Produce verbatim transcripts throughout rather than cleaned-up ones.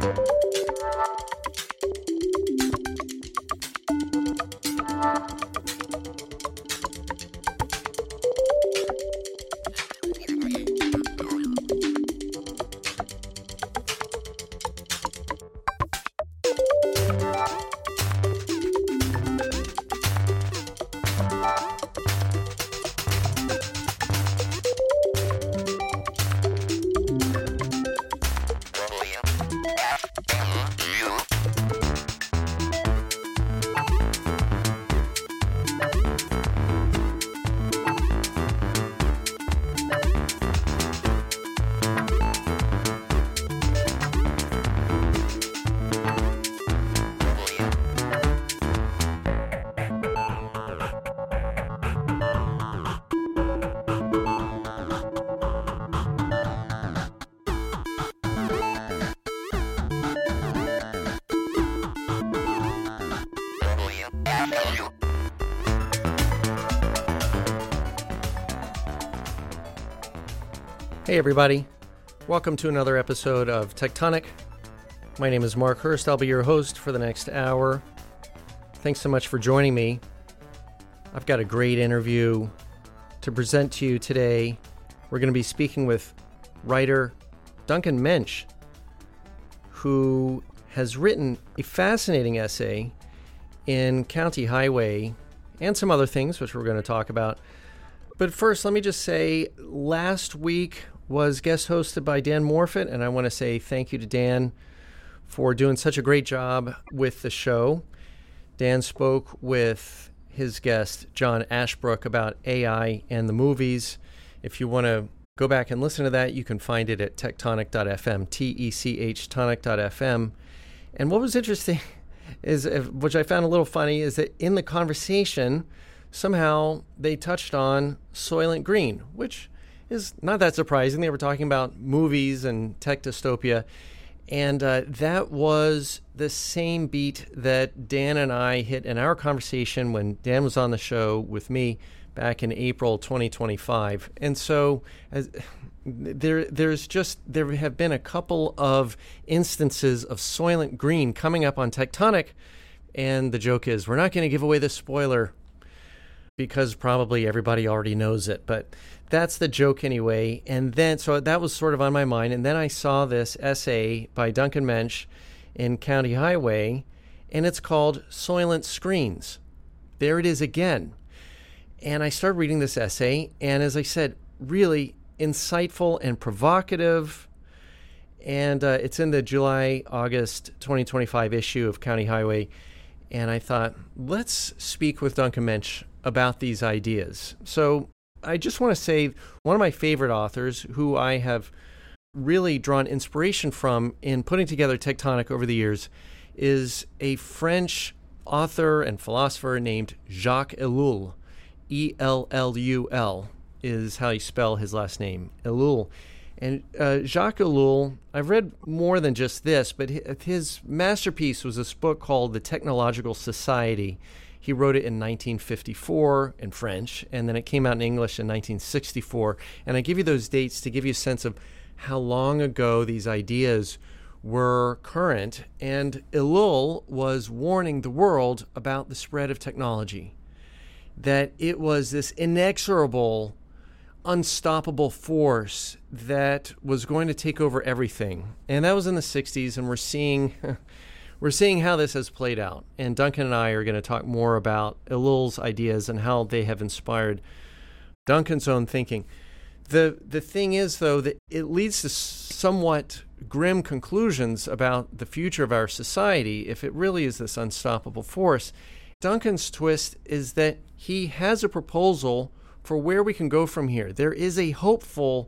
Hey everybody, welcome to another episode of Tectonic. My name is Mark Hurst. I'll be your host for the next hour. Thanks so much for joining me. I've got a great interview to present to you today. We're going to be speaking with writer Duncan Mensch, who has written a fascinating essay in County Highway and some other things, which we're going to talk about. But first, let me just say, last week was guest hosted by Dan Morfitt, and I want to say thank you to Dan for doing such a great job with the show. Dan spoke with his guest, John Ashbrook, about A I and the movies. If you want to go back and listen to that, you can find it at tectonic dot f m, T E C H tonic dot f m. And what was interesting is, which I found a little funny, is that in the conversation, somehow they touched on Soylent Green, which is not that surprising. They were talking about movies and tech dystopia, and uh, that was the same beat that Dan and I hit in our conversation when Dan was on the show with me back in April twenty twenty-five. And so as, there, there's just there have been a couple of instances of Soylent Green coming up on Tectonic, and the joke is we're not going to give away the spoiler, because probably everybody already knows it, but that's the joke anyway. And then, so that was sort of on my mind. And then I saw this essay by Duncan Mensch in County Highway, and it's called Soylent Screens. There it is again. And I started reading this essay, and as I said, really insightful and provocative. And uh, it's in the July-August twenty twenty-five issue of County Highway. And I thought, let's speak with Duncan Mensch about these ideas. So I just want to say one of my favorite authors who I have really drawn inspiration from in putting together Tectonic over the years is a French author and philosopher named Jacques Ellul. E L L U L is how you spell his last name, Ellul. And uh, Jacques Ellul, I've read more than just this, but his masterpiece was this book called The Technological Society. He wrote it in nineteen fifty-four in French, and then it came out in English in nineteen sixty-four. And I give you those dates to give you a sense of how long ago these ideas were current. And Ellul was warning the world about the spread of technology, that it was this inexorable, unstoppable force that was going to take over everything. And that was in the sixties, and we're seeing... We're seeing how this has played out, and Duncan and I are going to talk more about Ellul's ideas and how they have inspired Duncan's own thinking. The the thing is, though, that it leads to somewhat grim conclusions about the future of our society if it really is this unstoppable force. Duncan's twist is that he has a proposal for where we can go from here. There is a hopeful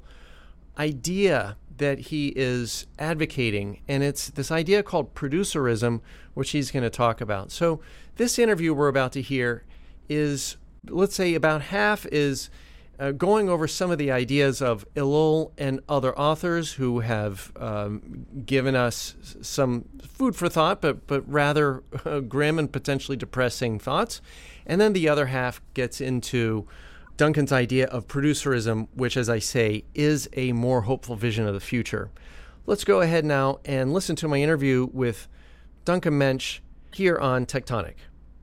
idea that he is advocating, and it's this idea called producerism, which he's going to talk about. So this interview we're about to hear is, let's say, about half is uh, going over some of the ideas of Ellul and other authors who have um, given us some food for thought, but but rather uh, grim and potentially depressing thoughts. And then the other half gets into Duncan's idea of producerism, which, as I say, is a more hopeful vision of the future. Let's go ahead now and listen to my interview with Duncan Mensch here on Tectonic.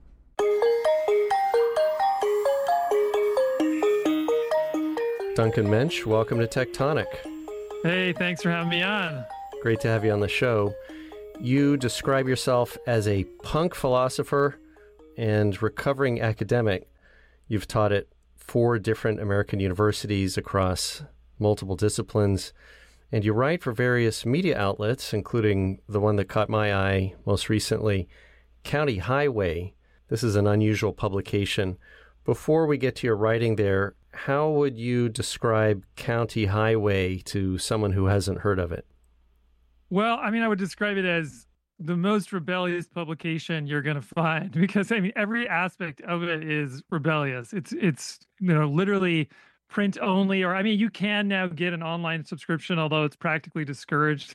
Duncan Mensch, welcome to Tectonic. Hey, thanks for having me on. Great to have you on the show. You describe yourself as a punk philosopher and recovering academic. You've taught at four different American universities across multiple disciplines, and you write for various media outlets, including the one that caught my eye most recently, County Highway. This is an unusual publication. Before we get to your writing there, how would you describe County Highway to someone who hasn't heard of it? Well, I mean, I would describe it as the most rebellious publication you're going to find, because I mean, every aspect of it is rebellious. It's, it's, you know, literally print only, or I mean, you can now get an online subscription, although it's practically discouraged.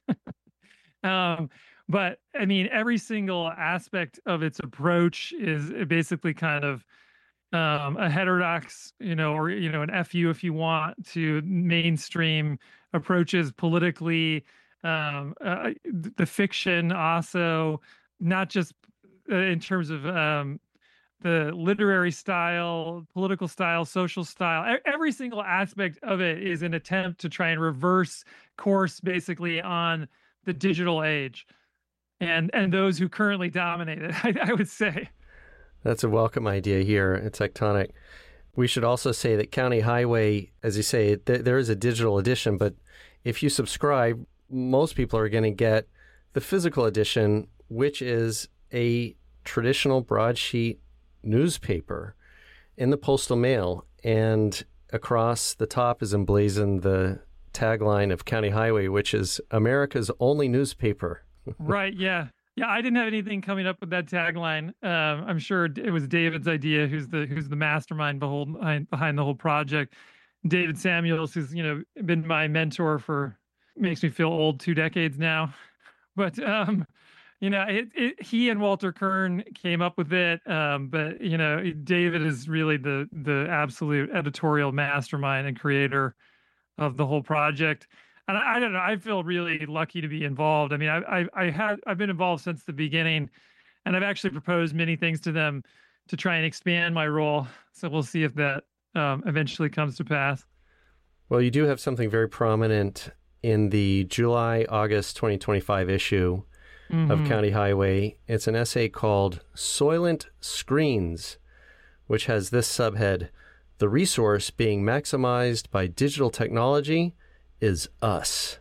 um, but I mean, every single aspect of its approach is basically kind of um, a heterodox, you know, or, you know, an F U if you want, to mainstream approaches politically. Um, uh, the fiction also, not just uh, in terms of um, the literary style, political style, social style, e- every single aspect of it is an attempt to try and reverse course basically on the digital age and, and those who currently dominate it, I, I would say. That's a welcome idea here at Tectonic. We should also say that County Highway, as you say, th- there is a digital edition, but if you subscribe, most people are going to get the physical edition, which is a traditional broadsheet newspaper in the postal mail. And across the top is emblazoned the tagline of County Highway, which is America's only newspaper. Right, yeah. Yeah, I didn't have anything coming up with that tagline. Um, I'm sure it was David's idea, who's the who's the mastermind behind behind the whole project. David Samuels, who's, you know, been my mentor for, makes me feel old, two decades now. But um, you know, it, it, he and Walter Kern came up with it. Um, but you know, David is really the the absolute editorial mastermind and creator of the whole project. And I, I don't know, I feel really lucky to be involved. I mean, I, I, I had, I've been involved since the beginning, and I've actually proposed many things to them to try and expand my role. So we'll see if that um, eventually comes to pass. Well, you do have something very prominent in the July August twenty twenty-five issue mm-hmm. of County Highway. It's an essay called Soylent Screens, which has this subhead: the resource being maximized by digital technology is us.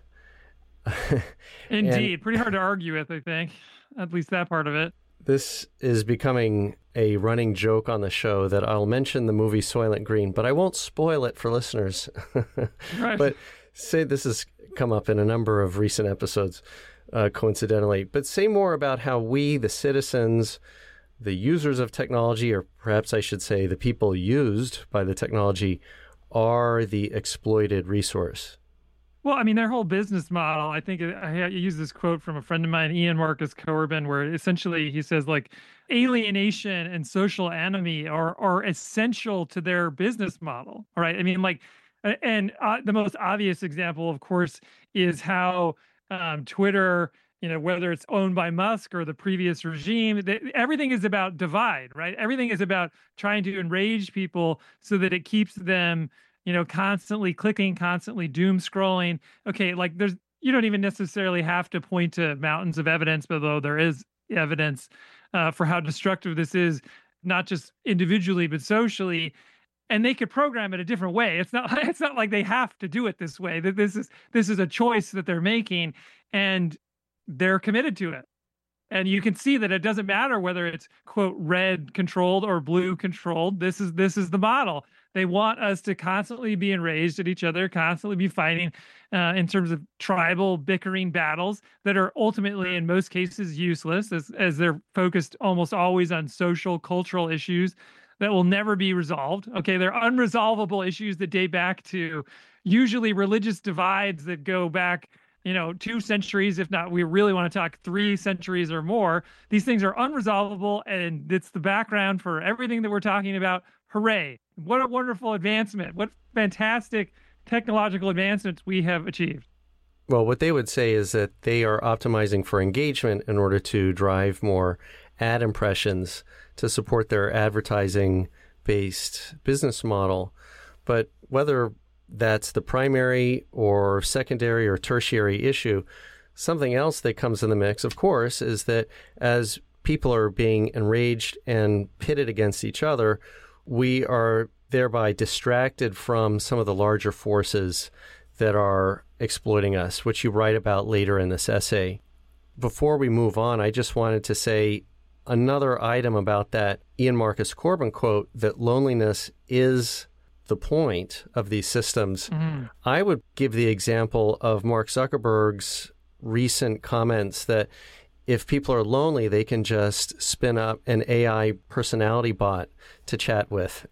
Indeed. Pretty hard to argue with, I think. At least that part of it. This is becoming a running joke on the show that I'll mention the movie Soylent Green, but I won't spoil it for listeners. Right. But say this has come up in a number of recent episodes, uh, coincidentally. But say more about how we, the citizens, the users of technology, or perhaps I should say the people used by the technology, are the exploited resource. Well, I mean, their whole business model, I think I use this quote from a friend of mine, Ian Marcus Corbin, where essentially he says, like, alienation and social enemy are, are essential to their business model. All right. I mean, like, and uh, the most obvious example, of course, is how um, Twitter, you know, whether it's owned by Musk or the previous regime, they, everything is about divide, right? Everything is about trying to enrage people so that it keeps them, you know, constantly clicking, constantly doom scrolling. Okay, like there's, you don't even necessarily have to point to mountains of evidence, but though there is evidence uh, for how destructive this is, not just individually, but socially. And they could program it a different way. It's not, it's not like they have to do it this way. That this is, this is a choice that they're making, and they're committed to it. And you can see that it doesn't matter whether it's, quote, red controlled or blue controlled. This is, this is the model. They want us to constantly be enraged at each other, constantly be fighting uh, in terms of tribal bickering battles that are ultimately, in most cases, useless, as, as they're focused almost always on social, cultural issues that will never be resolved. Okay, they're unresolvable issues that date back to usually religious divides that go back, you know, two centuries, if not, we really want to talk three centuries or more. These things are unresolvable, and it's the background for everything that we're talking about. Hooray. What a wonderful advancement. What fantastic technological advancements we have achieved. Well, what they would say is that they are optimizing for engagement in order to drive more ad impressions to support their advertising-based business model. But whether that's the primary or secondary or tertiary issue, something else that comes in the mix, of course, is that as people are being enraged and pitted against each other, we are thereby distracted from some of the larger forces that are exploiting us, which you write about later in this essay. Before we move on, I just wanted to say another item about that Ian Marcus Corbin quote, that loneliness is the point of these systems. Mm-hmm. I would give the example of Mark Zuckerberg's recent comments that if people are lonely, they can just spin up an A I personality bot to chat with.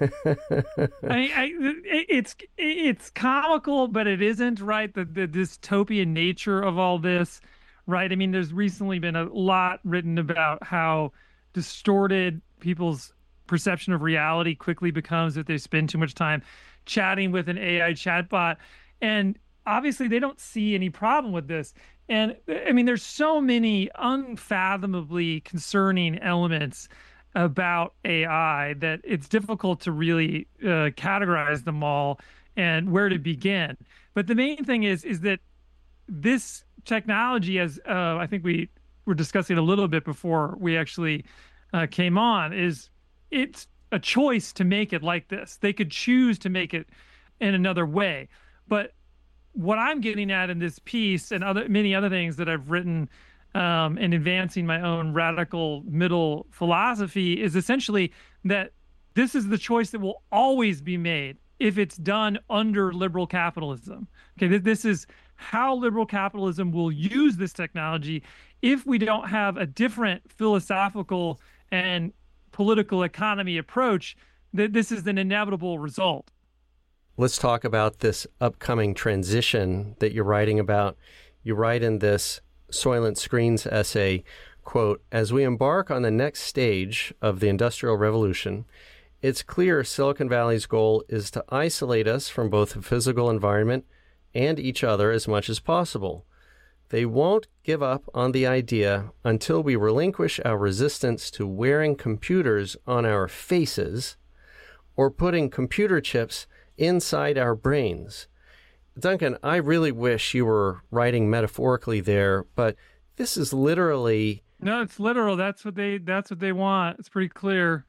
I, I, it's it's comical, but it isn't, right? The, the dystopian nature of all this, right? I mean, there's recently been a lot written about how distorted people's perception of reality quickly becomes if they spend too much time chatting with an A I chatbot. And obviously, they don't see any problem with this. And I mean, there's so many unfathomably concerning elements about A I that it's difficult to really uh, categorize them all and where to begin. But the main thing is, is that this technology, as uh, I think we were discussing a little bit before we actually uh, came on, is it's a choice to make it like this. They could choose to make it in another way. But what I'm getting at in this piece and other many other things that I've written um, in advancing my own radical middle philosophy is essentially that this is the choice that will always be made if it's done under liberal capitalism. Okay, this is how liberal capitalism will use this technology if we don't have a different philosophical and political economy approach. That this is an inevitable result. Let's talk about this upcoming transition that you're writing about. You write in this Soylent Screens essay, quote, "As we embark on the next stage of the Industrial Revolution, it's clear Silicon Valley's goal is to isolate us from both the physical environment and each other as much as possible. They won't give up on the idea until we relinquish our resistance to wearing computers on our faces or putting computer chips inside our brains." Duncan, I really wish you were writing metaphorically there, but this is literally... No, it's literal. That's what they that's what they want. It's pretty clear.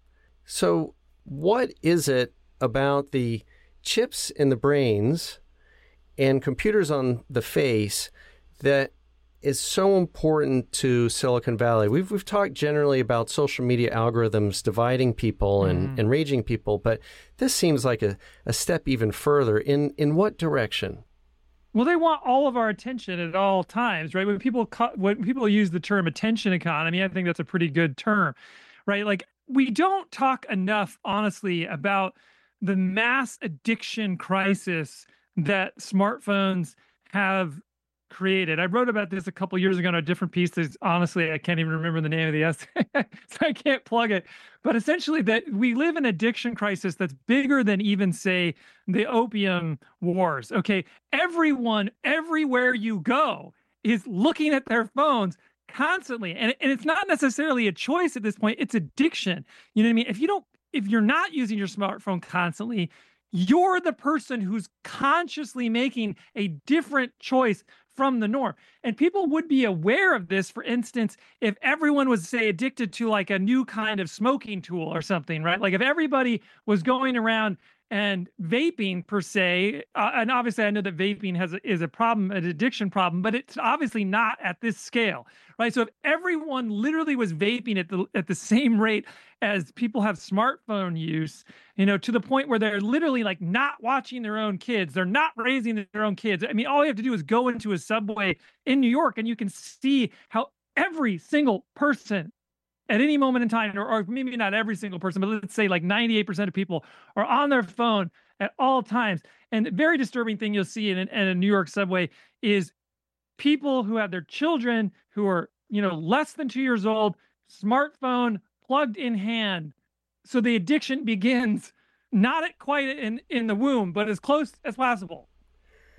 So what is it about the chips in the brains and computers on the face that is so important to Silicon Valley? We've we've talked generally about social media algorithms dividing people and mm. enraging people, but this seems like a, a step even further. In in what direction? Well, they want all of our attention at all times, right? When people when people use the term attention economy, I think that's a pretty good term, right? Like, we don't talk enough, honestly, about the mass addiction crisis that smartphones have created. I wrote about this a couple years ago in a different piece. That's, honestly, I can't even remember the name of the essay, so I can't plug it. But essentially, that we live in an addiction crisis that's bigger than even, say, the opium wars. Okay, everyone, everywhere you go, is looking at their phones constantly, and and it's not necessarily a choice at this point. It's addiction. You know what I mean? If you don't, if you're not using your smartphone constantly, you're the person who's consciously making a different choice from the norm. And people would be aware of this, for instance, if everyone was, say, addicted to like a new kind of smoking tool or something, right? Like if everybody was going around and vaping per se, uh, and obviously I know that vaping has a, is a problem, an addiction problem, but it's obviously not at this scale, right? So if everyone literally was vaping at the at the same rate as people have smartphone use, you know, to the point where they're literally like not watching their own kids, they're not raising their own kids. I mean, all you have to do is go into a subway in New York and you can see how every single person at any moment in time, or, or maybe not every single person, but let's say like ninety-eight percent of people are on their phone at all times. And the very disturbing thing you'll see in, in a New York subway is people who have their children who are, you know, less than two years old, smartphone plugged in hand. So the addiction begins not at quite in, in the womb, but as close as possible.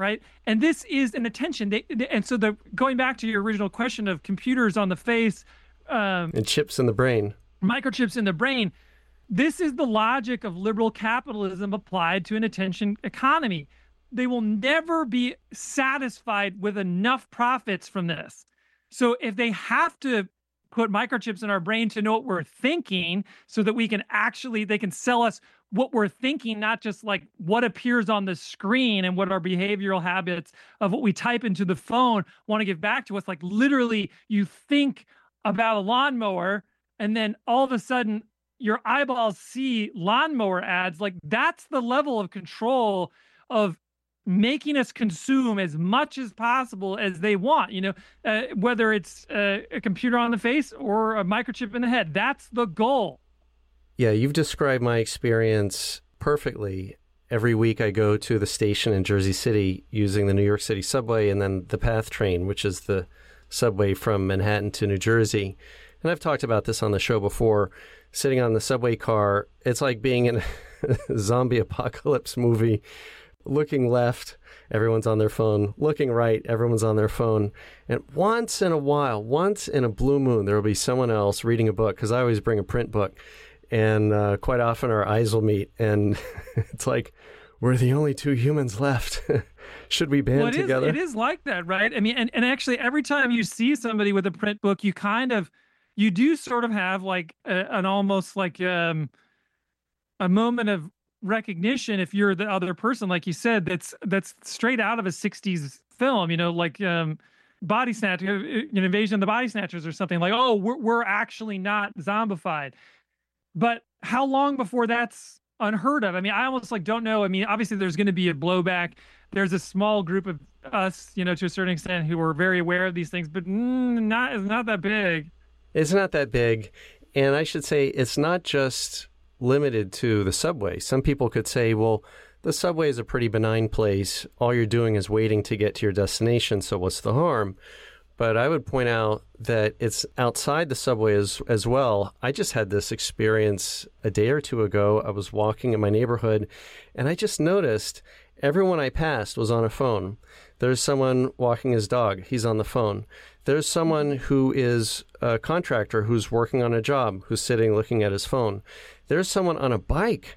right? And this is an attention. They, they- and so the going back to your original question of computers on the face, um, And chips in the brain. microchips in the brain, this is the logic of liberal capitalism applied to an attention economy. They will never be satisfied with enough profits from this. So if they have to put microchips in our brain to know what we're thinking so that we can actually, they can sell us what we're thinking, not just like what appears on the screen and what our behavioral habits of what we type into the phone want to give back to us. Like literally you think about a lawnmower and then all of a sudden your eyeballs see lawnmower ads. Like that's the level of control of making us consume as much as possible as they want, you know, uh, whether it's uh, a computer on the face or a microchip in the head. That's the goal. Yeah, you've described my experience perfectly. Every week I go to the station in Jersey City using the New York City subway and then the PATH train, which is the subway from Manhattan to New Jersey. And I've talked about this on the show before. Sitting on the subway car, it's like being in a zombie apocalypse movie. Looking left, everyone's on their phone. Looking right, everyone's on their phone. And once in a while, once in a blue moon, there will be someone else reading a book, because I always bring a print book. And uh, quite often our eyes will meet. And it's like, we're the only two humans left. Should we band well, it together? Is, it is like that, right? I mean, and, and actually every time you see somebody with a print book, you kind of, you do sort of have like a, an almost like um, a moment of recognition if you're the other person, like you said, that's that's straight out of a sixties film, you know, like um Body Snatch, you know, Invasion of the Body Snatchers or something. Like, oh, we're, we're actually not zombified. But how long before that's unheard of? I mean, I almost like don't know. I mean, obviously there's going to be a blowback. There's a small group of us, you know, to a certain extent who are very aware of these things, but mm, not it's not that big. It's not that big. And I should say it's not just limited to the subway. Some people could say, well, the subway is a pretty benign place. All you're doing is waiting to get to your destination, so what's the harm? But I would point out that it's outside the subway as, as well. I just had this experience a day or two ago. I was walking in my neighborhood, and I just noticed everyone I passed was on a phone. There's someone walking his dog. He's on the phone. There's someone who is a contractor who's working on a job, who's sitting looking at his phone. There's someone on a bike,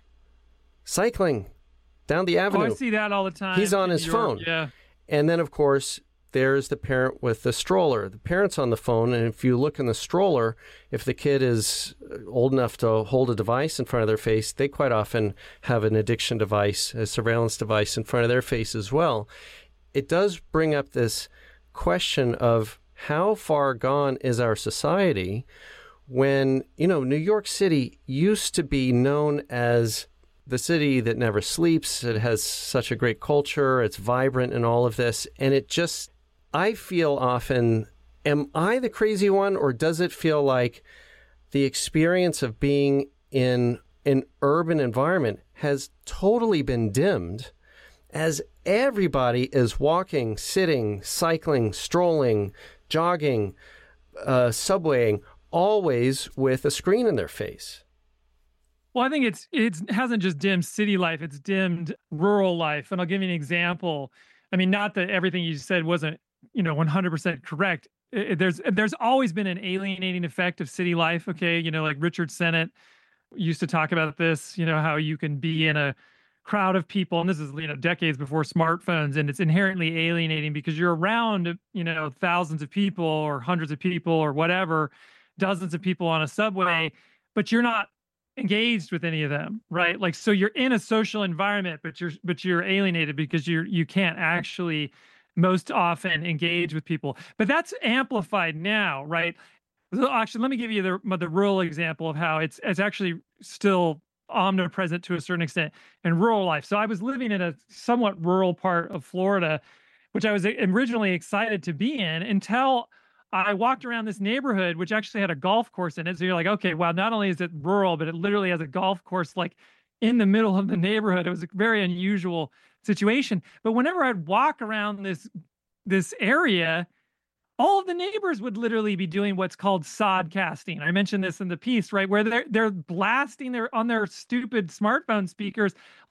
cycling down the avenue. Oh, I see that all the time. He's on his Europe, phone. Yeah. And then, of course, there's the parent with the stroller. The parent's on the phone, and if you look in the stroller, if the kid is old enough to hold a device in front of their face, they quite often have an addiction device, a surveillance device in front of their face as well. It does bring up this question of how far gone is our society when, you know, New York City used to be known as the city that never sleeps. It has such a great culture. It's vibrant and all of this. And it just, I feel often, am I the crazy one, or does it feel like the experience of being in an urban environment has totally been dimmed as everybody is walking, sitting, cycling, strolling, jogging, uh, subwaying, always with a screen in their face? Well, I think it's it's it hasn't just dimmed city life; it's dimmed rural life. And I'll give you an example. I mean, not that everything you said wasn't, you know, one hundred percent correct. It, there's there's always been an alienating effect of city life. Okay, you know, like Richard Sennett used to talk about this. You know, how you can be in a crowd of people, and this is, you know, decades before smartphones, and it's inherently alienating because you're around, you know, thousands of people or hundreds of people or whatever, dozens of people on a subway, but you're not engaged with any of them, right? Like, so you're in a social environment, but you're but you're alienated because you're you can't actually most often engage with people. But that's amplified now, right? So actually, let me give you the the rural example of how it's it's actually still omnipresent to a certain extent in rural life. So I was living in a somewhat rural part of Florida, which I was originally excited to be in until I walked around this neighborhood, which actually had a golf course in it. So you're like, okay, well, not only is it rural, but it literally has a golf course like in the middle of the neighborhood. It was a very unusual situation. But whenever I'd walk around this this area, all of the neighbors would literally be doing what's called sod casting. I mentioned this in the piece, right? Where they're they're blasting their on their stupid smartphone speakers, like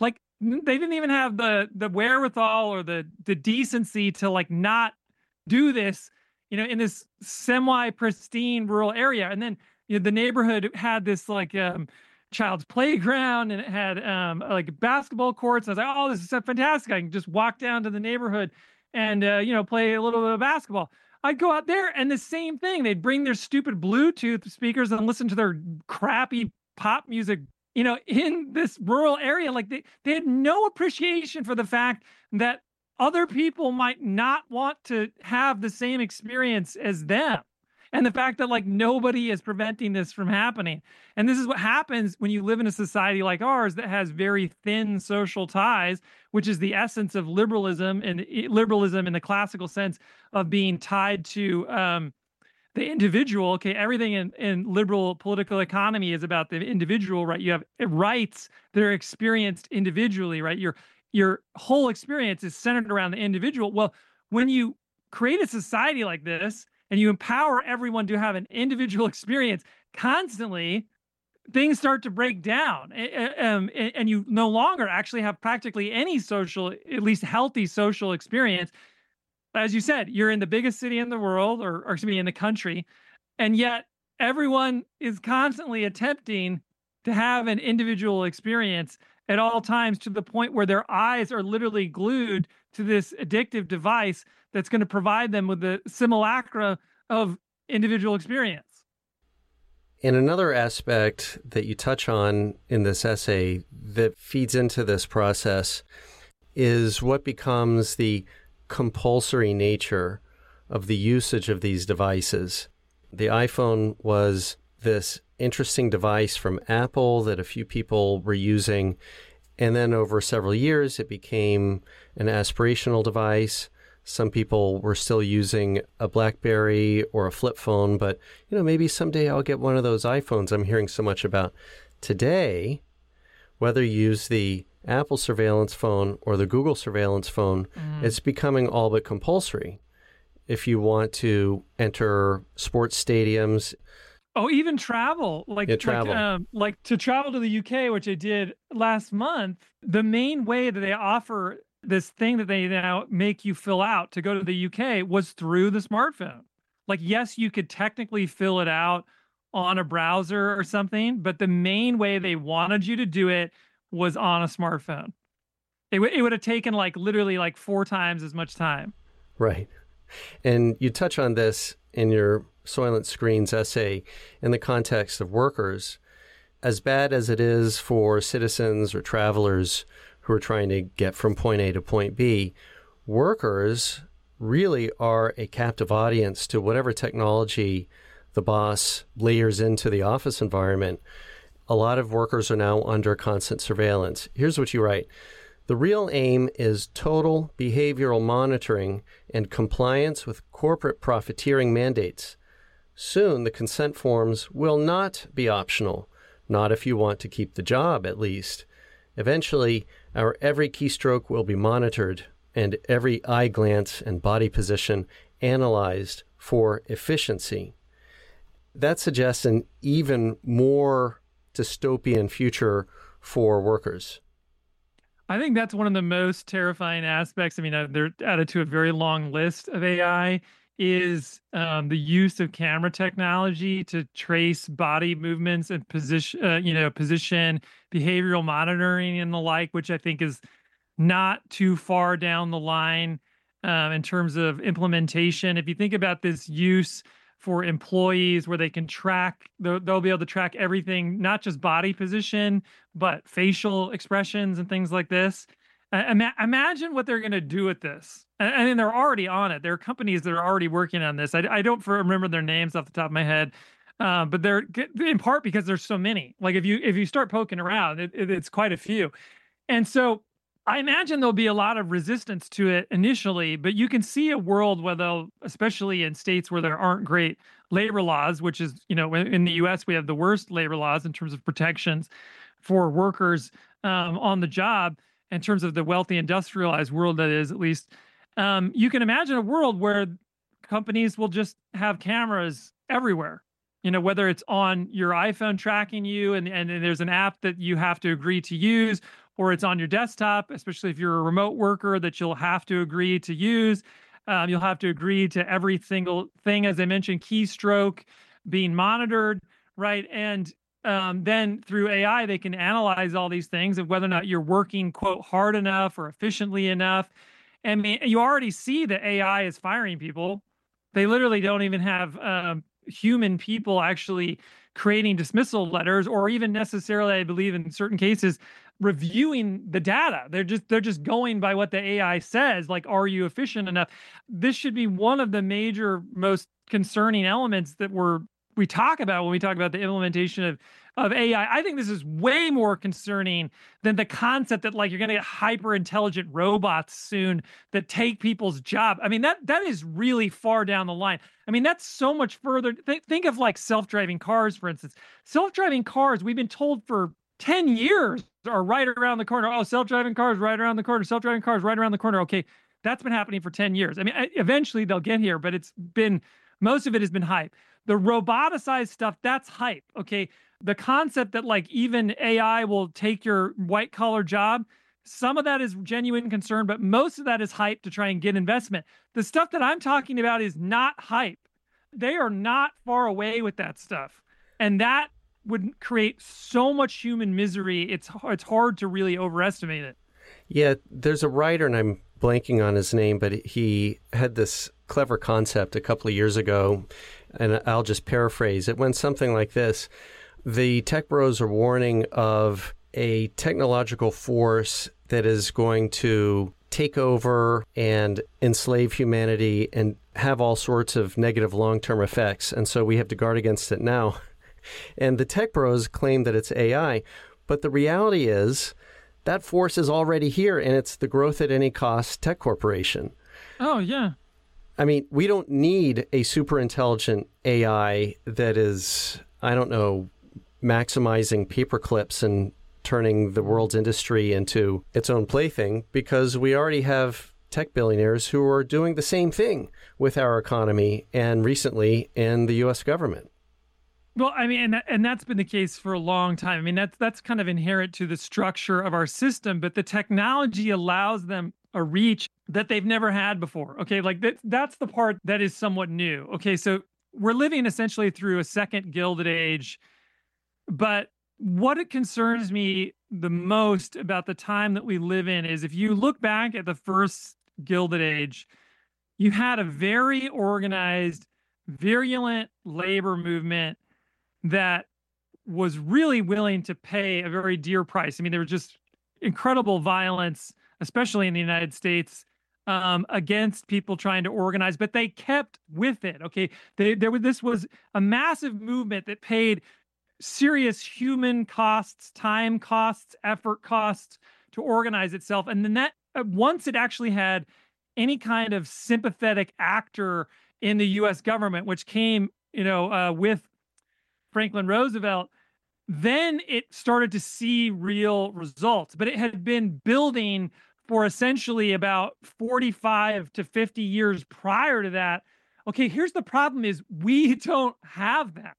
they didn't even have the the wherewithal or the the decency to like not do this, you know, in this semi pristine rural area. And then, you know, the neighborhood had this like um child's playground, and it had um like basketball courts. I was like, oh, this is so fantastic. I can just walk down to the neighborhood and uh, you know, play a little bit of basketball. I'd go out there and the same thing. They'd bring their stupid Bluetooth speakers and listen to their crappy pop music, you know, in this rural area. Like they, they had no appreciation for the fact that other people might not want to have the same experience as them. And the fact that like nobody is preventing this from happening. And this is what happens when you live in a society like ours that has very thin social ties, which is the essence of liberalism, and liberalism in the classical sense of being tied to um, the individual. Okay, everything in, in liberal political economy is about the individual, right? You have rights that are experienced individually, right? Your your whole experience is centered around the individual. Well, when you create a society like this and you empower everyone to have an individual experience constantly, things start to break down. Um, and you no longer actually have practically any social, at least healthy social experience. As you said, you're in the biggest city in the world, or, or excuse me, in the country, and yet everyone is constantly attempting to have an individual experience at all times, to the point where their eyes are literally glued to this addictive device that's going to provide them with the simulacra of individual experience. And another aspect that you touch on in this essay that feeds into this process is what becomes the compulsory nature of the usage of these devices. The iPhone was this interesting device from Apple that a few people were using, and then over several years it became an aspirational device. Some people were still using a BlackBerry or a flip phone, but you know, maybe someday I'll get one of those iPhones I'm hearing so much about. Today, whether you use the Apple surveillance phone or the Google surveillance phone, mm. it's becoming all but compulsory. If you want to enter sports stadiums. Oh, even travel, like, yeah, travel. like, um, like to travel to the U K, which I did last month, the main way that they offer this thing that they now make you fill out to go to the U K was through the smartphone. Like, yes, you could technically fill it out on a browser or something, but the main way they wanted you to do it was on a smartphone. It, w- it would have taken like literally like four times as much time. Right. And you touch on this in your Soylent Screens essay in the context of workers. As bad as it is for citizens or travelers who are trying to get from point A to point B, workers really are a captive audience to whatever technology the boss layers into the office environment. A lot of workers are now under constant surveillance. Here's what you write. The real aim is total behavioral monitoring and compliance with corporate profiteering mandates. Soon, the consent forms will not be optional, not if you want to keep the job, at least. Eventually, our every keystroke will be monitored and every eye glance and body position analyzed for efficiency. That suggests an even more dystopian future for workers. I think that's one of the most terrifying aspects. I mean, uh, they're added to a very long list of A I is um, the use of camera technology to trace body movements and position, uh, you know, position, behavioral monitoring and the like, which I think is not too far down the line um, in terms of implementation. If you think about this use for employees where they can track, they'll, they'll be able to track everything, not just body position, but facial expressions and things like this. Uh, ima- imagine what they're going to do with this. I, I mean, they're already on it. There are companies that are already working on this. I, I don't remember their names off the top of my head, uh, but they're in part because there's so many. Like if you if you start poking around, it, it, it's quite a few. And so I imagine there'll be a lot of resistance to it initially, but you can see a world where they'll, especially in states where there aren't great labor laws, which is, you know, in the U S, we have the worst labor laws in terms of protections for workers um, on the job, in terms of the wealthy industrialized world that is, at least. Um, you can imagine a world where companies will just have cameras everywhere. You know, whether it's on your iPhone tracking you and, and there's an app that you have to agree to use, or it's on your desktop, especially if you're a remote worker, that you'll have to agree to use. Um, you'll have to agree to every single thing, as I mentioned, keystroke being monitored, right? And um, then through A I, they can analyze all these things of whether or not you're working, quote, hard enough or efficiently enough. I mean, you already see that A I is firing people. They literally don't even have um, human people actually creating dismissal letters, or even necessarily, I believe in certain cases, reviewing the data. They're just they're just going by what the A I says, like, are you efficient enough? This should be one of the major, most concerning elements that we're we talk about when we talk about the implementation of of A I. I think this is way more concerning than the concept that, like, you're going to get hyper intelligent robots soon that take people's job. I mean, that that is really far down the line. I mean, that's so much further. Th- think of like self-driving cars, for instance. Self-driving cars, we've been told for ten years are right around the corner. Oh, self-driving cars right around the corner. Self-driving cars right around the corner. Okay, that's been happening for ten years. I mean, eventually they'll get here, but it's been, most of it has been hype. The roboticized stuff, that's hype. Okay. The concept that, like, even A I will take your white collar job, some of that is genuine concern, but most of that is hype to try and get investment. The stuff that I'm talking about is not hype. They are not far away with that stuff. And that would create so much human misery. It's, it's hard to really overestimate it. Yeah, there's a writer, and I'm blanking on his name, but he had this clever concept a couple of years ago, and I'll just paraphrase. It went something like this. The tech bros are warning of a technological force that is going to take over and enslave humanity and have all sorts of negative long-term effects. And so we have to guard against it now. And the tech bros claim that it's A I. But the reality is that force is already here, and it's the growth at any cost tech corporation. Oh, yeah. I mean, we don't need a super intelligent A I that is, I don't know, maximizing paper clips and turning the world's industry into its own plaything, because we already have tech billionaires who are doing the same thing with our economy and recently in the U S government. Well, I mean, and that, and that's been the case for a long time. I mean, that's that's kind of inherent to the structure of our system, but the technology allows them a reach that they've never had before. Okay, like that, that's the part that is somewhat new. Okay, so we're living essentially through a second Gilded Age. But what it concerns me the most about the time that we live in is, if you look back at the first Gilded Age, you had a very organized, virulent labor movement that was really willing to pay a very dear price. I mean, there was just incredible violence, especially in the United States, um, against people trying to organize, but they kept with it. Okay, they, there was, this was a massive movement that paid serious human costs, time costs, effort costs to organize itself. And then that, once it actually had any kind of sympathetic actor in the U S government, which came, you know, uh, with Franklin Roosevelt, then it started to see real results. But it had been building for essentially about forty-five to fifty years prior to that. Okay, here's the problem is we don't have that.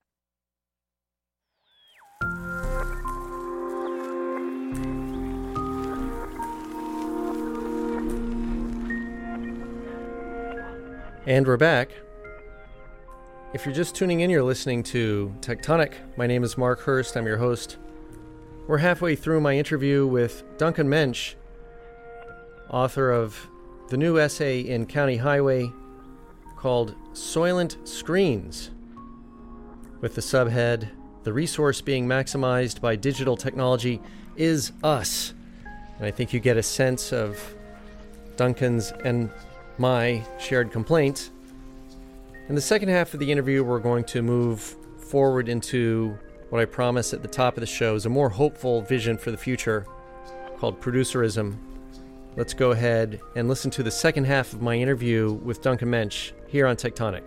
And we're back. If you're just tuning in, you're listening to Tectonic. My name is Mark Hurst. I'm your host. We're halfway through my interview with Duncan Mensch, author of the new essay in County Highway called Soylent Screens, with the subhead, "The resource being maximized by digital technology is us." And I think you get a sense of Duncan's and my shared complaints. In the second half of the interview, we're going to move forward into what I promised at the top of the show is a more hopeful vision for the future called producerism. Let's go ahead and listen to the second half of my interview with Duncan Mensch here on Tectonic.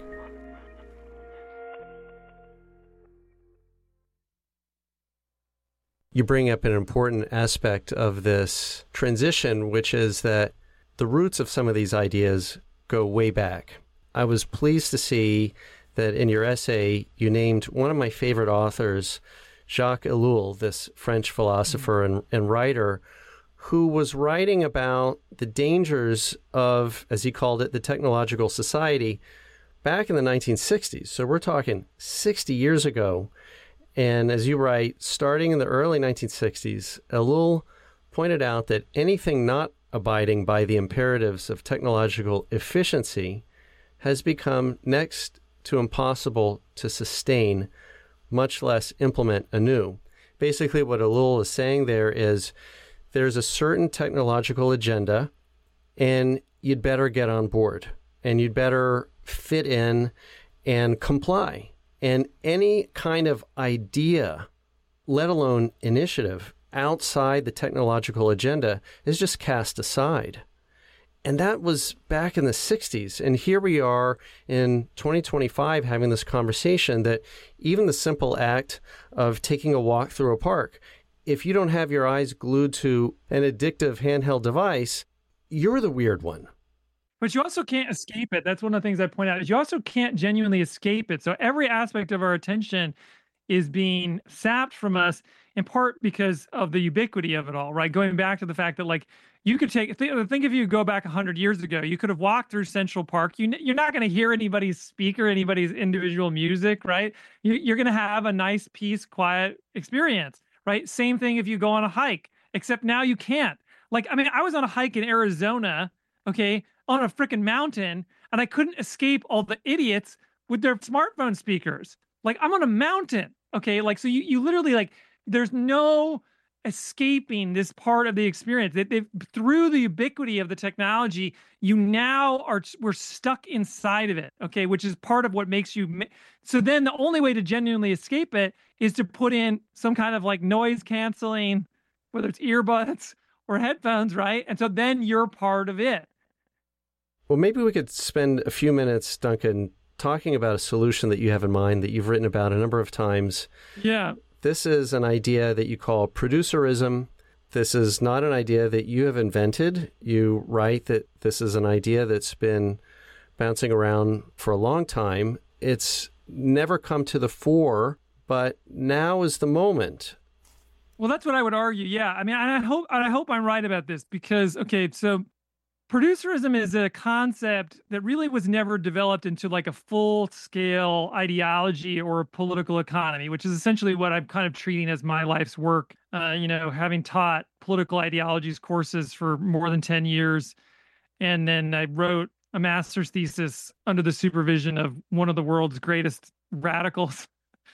You bring up an important aspect of this transition, which is that the roots of some of these ideas go way back. I was pleased to see that in your essay, you named one of my favorite authors, Jacques Ellul, this French philosopher and, and writer, who was writing about the dangers of, as he called it, the technological society back in the nineteen sixties. So we're talking sixty years ago. And as you write, starting in the early nineteen sixties, Ellul pointed out that anything not abiding by the imperatives of technological efficiency has become next to impossible to sustain, much less implement anew. Basically, what Ellul is saying there is there's a certain technological agenda, and you'd better get on board, and you'd better fit in and comply. And any kind of idea, let alone initiative, outside the technological agenda is just cast aside. And that was back in the sixties. And here we are in twenty twenty-five having this conversation that even the simple act of taking a walk through a park, if you don't have your eyes glued to an addictive handheld device, you're the weird one. But you also can't escape it. That's one of the things I point out is you also can't genuinely escape it. So every aspect of our attention is being sapped from us in part because of the ubiquity of it all, right? Going back to the fact that like you could take, th- think if you go back a hundred years ago, you could have walked through Central Park. You, you're not going to hear anybody's speaker, anybody's individual music, right? You, you're going to have a nice, peace, quiet experience, right? Same thing if you go on a hike, except now you can't. Like, I mean, I was on a hike in Arizona, okay, on a freaking mountain, and I couldn't escape all the idiots with their smartphone speakers. Like, I'm on a mountain, okay? Like, so you, you literally, like, there's no escaping this part of the experience. They, they've, through the ubiquity of the technology, you now are, we're stuck inside of it, okay? Which is part of what makes you, so then the only way to genuinely escape it is to put in some kind of like noise canceling, whether it's earbuds or headphones, right? And so then you're part of it. Well, maybe we could spend a few minutes, Duncan, talking about a solution that you have in mind that you've written about a number of times. Yeah. This is an idea that you call producerism. This is not an idea that you have invented. You write that this is an idea that's been bouncing around for a long time. It's never come to the fore, but now is the moment. Well, that's what I would argue. Yeah. I mean, I hope, I hope I'm right about this because, okay, so producerism is a concept that really was never developed into like a full-scale ideology or political economy, which is essentially what I'm kind of treating as my life's work. Uh, you know, having taught political ideologies courses for more than ten years. And then I wrote a master's thesis under the supervision of one of the world's greatest radicals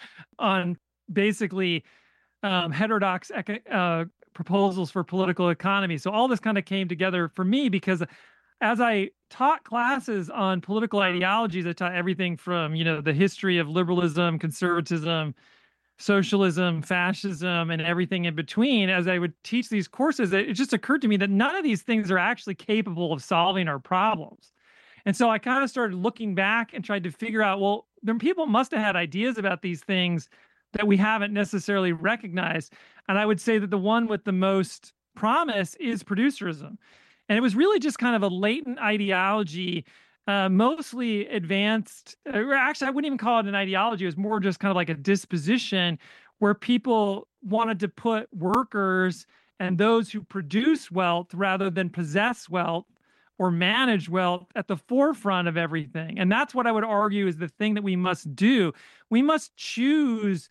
on basically um, heterodox uh, proposals for political economy. So all this kind of came together for me because as I taught classes on political ideologies, I taught everything from, you know, the history of liberalism, conservatism, socialism, fascism, and everything in between. As I would teach these courses, it just occurred to me that none of these things are actually capable of solving our problems. And so I kind of started looking back and tried to figure out, well, then people must have had ideas about these things that we haven't necessarily recognized. And I would say that the one with the most promise is producerism. And it was really just kind of a latent ideology, uh, mostly advanced, or actually I wouldn't even call it an ideology. It was more just kind of like a disposition where people wanted to put workers and those who produce wealth rather than possess wealth or manage wealth at the forefront of everything. And that's what I would argue is the thing that we must do. We must choose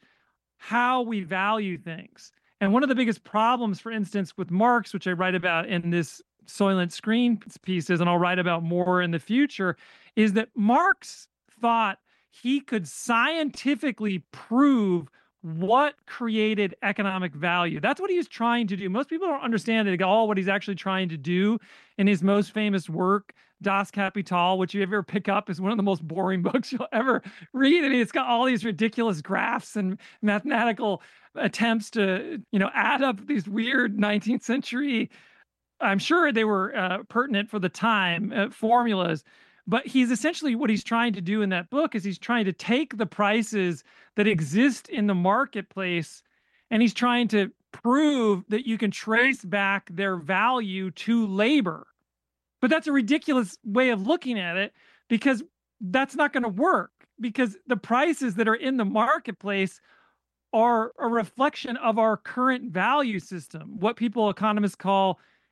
how we value things. And one of the biggest problems, for instance, with Marx, which I write about in this Soylent Screen pieces, and I'll write about more in the future, is that Marx thought he could scientifically prove what created economic value. That's what he was trying to do. Most people don't understand at all what he's actually trying to do in his most famous work, Das Kapital, which you ever pick up is one of the most boring books you'll ever read. I mean, it's got all these ridiculous graphs and mathematical attempts to, you know, add up these weird nineteenth century, I'm sure they were uh, pertinent for the time, uh, formulas. But he's essentially what he's trying to do in that book is he's trying to take the prices that exist in the marketplace and he's trying to prove that you can trace back their value to labor. But that's a ridiculous way of looking at it because that's not going to work because the prices that are in the marketplace are a reflection of our current value system, what people, economists call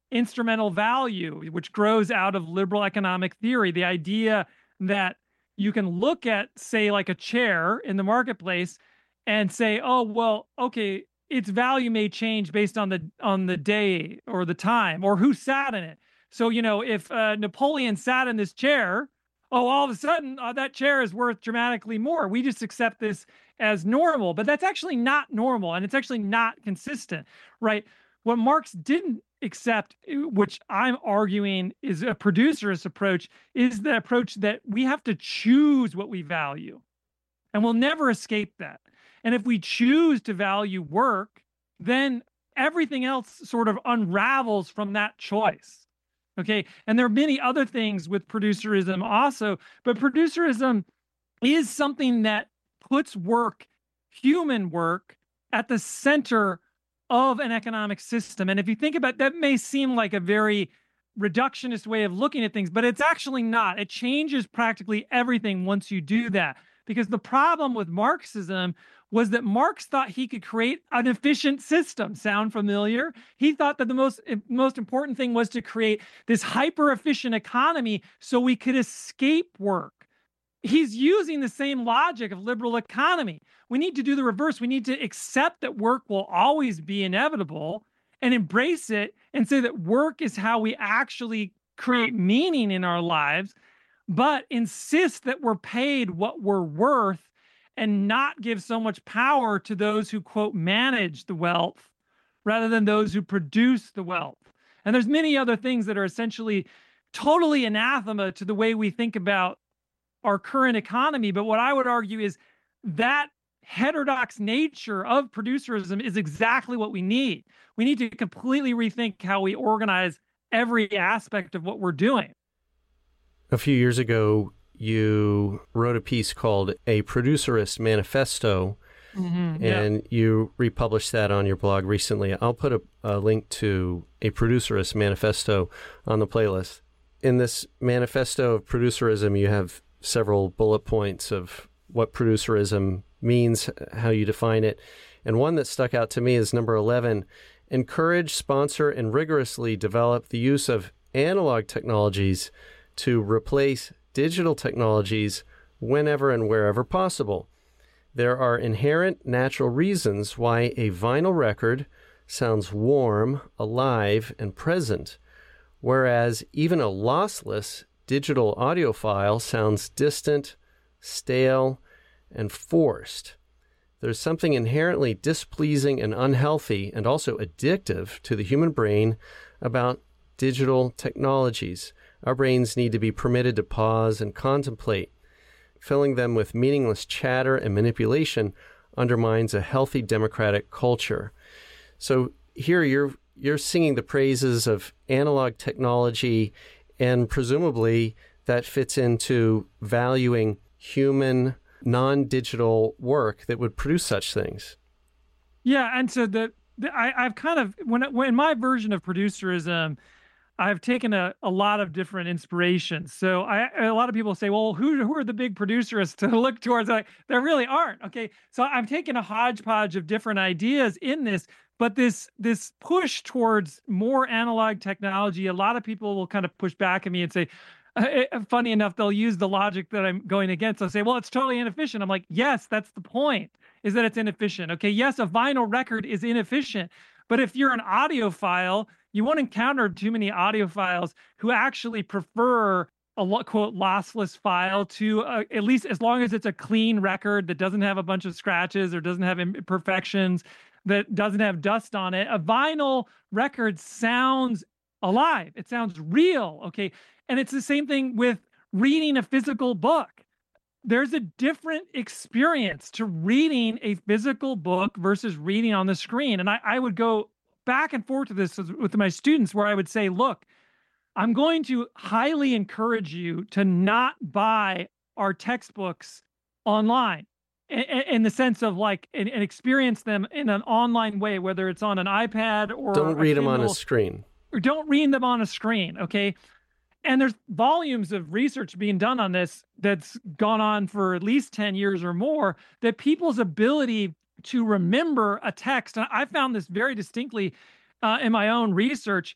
instrumental value, which grows out of liberal economic theory. The idea that you can look at, say, like a chair in the marketplace and say, oh, well, okay, its value may change based on the on the day or the time or who sat in it. So, you know, if uh, Napoleon sat in this chair, oh, all of a sudden uh, that chair is worth dramatically more. We just accept this as normal, but that's actually not normal, and it's actually not consistent, right? What Marx didn't accept, which I'm arguing is a producerist approach, is the approach that we have to choose what we value, and we'll never escape that. And if we choose to value work, then everything else sort of unravels from that choice. Okay. And there are many other things with producerism also, but producerism is something that puts work, human work, at the center of an economic system. And if you think about that, may seem like a very reductionist way of looking at things, but it's actually not. It changes practically everything once you do that. Because the problem with Marxism was that Marx thought he could create an efficient system. Sound familiar? He thought that the most, most important thing was to create this hyper-efficient economy so we could escape work. He's using the same logic of liberal economy. We need to do the reverse. We need to accept that work will always be inevitable and embrace it and say that work is how we actually create meaning in our lives, but insist that we're paid what we're worth and not give so much power to those who, quote, manage the wealth rather than those who produce the wealth. And there's many other things that are essentially totally anathema to the way we think about our current economy. But what I would argue is that heterodox nature of producerism is exactly what we need. We need to completely rethink how we organize every aspect of what we're doing. A few years ago, you wrote a piece called A Producerist Manifesto, mm-hmm, yeah. and you republished that on your blog recently. I'll put a, a link to A Producerist Manifesto on the playlist. In this manifesto of producerism, you have several bullet points of what producerism means, how you define it. And one that stuck out to me is number eleven, encourage, sponsor, and rigorously develop the use of analog technologies to replace digital technologies whenever and wherever possible. There are inherent natural reasons why a vinyl record sounds warm, alive, and present, whereas even a lossless digital audio file sounds distant, stale, and forced. There's something inherently displeasing and unhealthy and also addictive to the human brain about digital technologies. Our brains need to be permitted to pause and contemplate. Filling them with meaningless chatter and manipulation undermines a healthy democratic culture. So here you're you're singing the praises of analog technology, and presumably that fits into valuing human, non-digital work that would produce such things. Yeah, and so the, the I, I've kind of when when my version of producerism, I've taken a, a lot of different inspirations. So I, a lot of people say, well, who, who are the big producers to look towards? Like, there really aren't. Okay. So I'm taking a hodgepodge of different ideas in this, but this, this push towards more analog technology, a lot of people will kind of push back at me and say, uh, funny enough, they'll use the logic that I'm going against. They'll say, well, it's totally inefficient. I'm like, yes, that's the point, is that it's inefficient. Okay. Yes, a vinyl record is inefficient, but if you're an audiophile, you won't encounter too many audiophiles who actually prefer a quote lossless file to uh, at least as long as it's a clean record that doesn't have a bunch of scratches or doesn't have imperfections, that doesn't have dust on it. A vinyl record sounds alive. It sounds real. Okay. And it's the same thing with reading a physical book. There's a different experience to reading a physical book versus reading on the screen. And I, I would go back and forth to this with my students, where I would say, look, I'm going to highly encourage you to not buy our textbooks online in, in the sense of like, and, and experience them in an online way, whether it's on an iPad or don't read them on a screen. Or don't read them on a screen. Okay. And there's volumes of research being done on this that's gone on for at least ten years or more, that people's ability to remember a text, and I found this very distinctly uh, in my own research,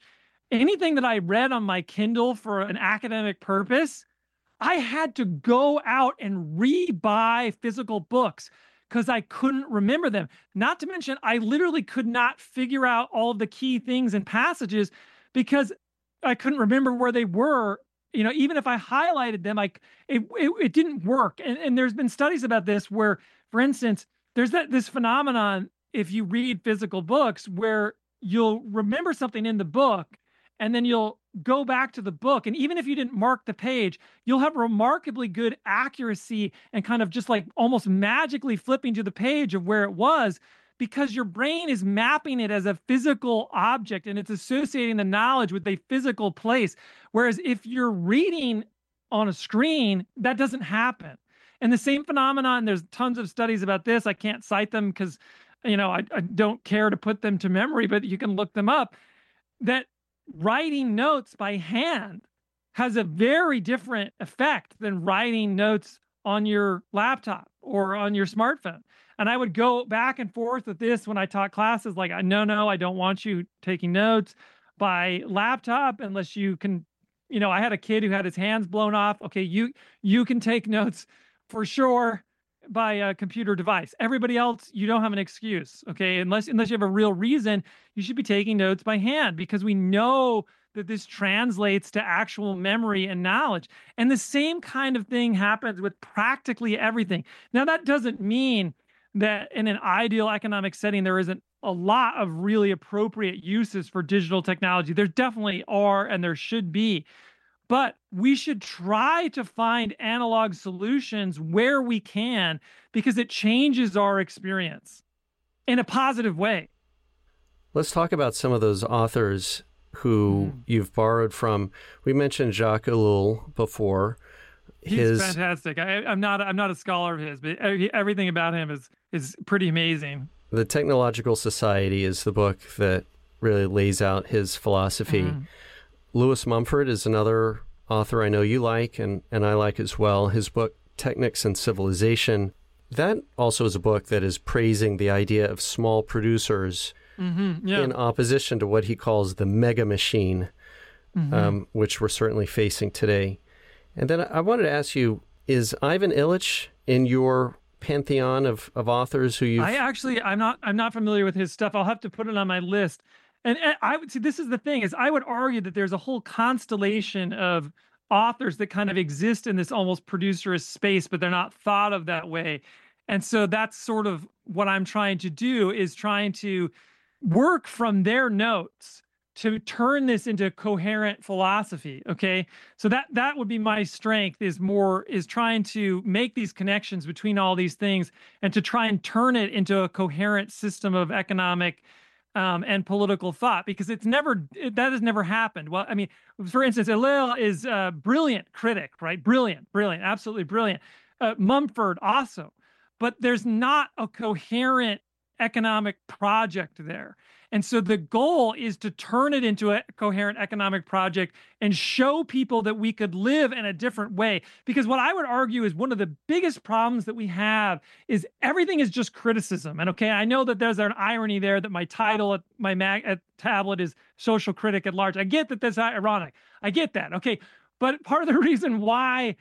anything that I read on my Kindle for an academic purpose, I had to go out and re-buy physical books because I couldn't remember them. Not to mention, I literally could not figure out all of the key things and passages because I couldn't remember where they were. You know, even if I highlighted them, I it it, it didn't work. And, and there's been studies about this where, for instance, there's that this phenomenon if you read physical books where you'll remember something in the book and then you'll go back to the book. And even if you didn't mark the page, you'll have remarkably good accuracy and kind of just like almost magically flipping to the page of where it was because your brain is mapping it as a physical object and it's associating the knowledge with a physical place. Whereas if you're reading on a screen, that doesn't happen. And the same phenomenon, there's tons of studies about this. I can't cite them because, you know, I, I don't care to put them to memory, but you can look them up, that writing notes by hand has a very different effect than writing notes on your laptop or on your smartphone. And I would go back and forth with this when I taught classes, like, no, no, I don't want you taking notes by laptop unless you can, you know, I had a kid who had his hands blown off. Okay, you you can take notes for sure by a computer device. Everybody else, you don't have an excuse, okay? Unless unless you have a real reason, you should be taking notes by hand because we know that this translates to actual memory and knowledge. And the same kind of thing happens with practically everything. Now, that doesn't mean that in an ideal economic setting, there isn't a lot of really appropriate uses for digital technology. There definitely are, and there should be. But we should try to find analog solutions where we can because it changes our experience in a positive way. Let's talk about some of those authors who mm. you've borrowed from. We mentioned Jacques Ellul before. He's his, fantastic. I, I'm not. I'm not a scholar of his, but everything about him is is pretty amazing. The Technological Society is the book that really lays out his philosophy. Mm. Lewis Mumford is another author I know you like, and, and I like as well. His book, Technics and Civilization, that also is a book that is praising the idea of small producers mm-hmm, yeah. in opposition to what he calls the mega machine, mm-hmm. um, which we're certainly facing today. And then I wanted to ask you, is Ivan Illich in your pantheon of, of authors who you I actually, I'm not, I'm not familiar with his stuff. I'll have to put it on my list. And, and I would see, this is the thing, is I would argue that there's a whole constellation of authors that kind of exist in this almost producerist space, but they're not thought of that way. And so that's sort of what I'm trying to do, is trying to work from their notes to turn this into coherent philosophy. Okay. So that, that would be my strength, is more, is trying to make these connections between all these things and to try and turn it into a coherent system of economic Um, and political thought, because it's never, it, that has never happened. Well, I mean, for instance, Ellul is a brilliant critic, right? Brilliant, brilliant, absolutely brilliant. Uh, Mumford also, but there's not a coherent economic project there. And so the goal is to turn it into a coherent economic project and show people that we could live in a different way. Because what I would argue is one of the biggest problems that we have is everything is just criticism. And okay, I know that there's an irony there that my title at my mag at tablet is Social Critic at Large. I get that that's ironic. I get that. Okay. But part of the reason why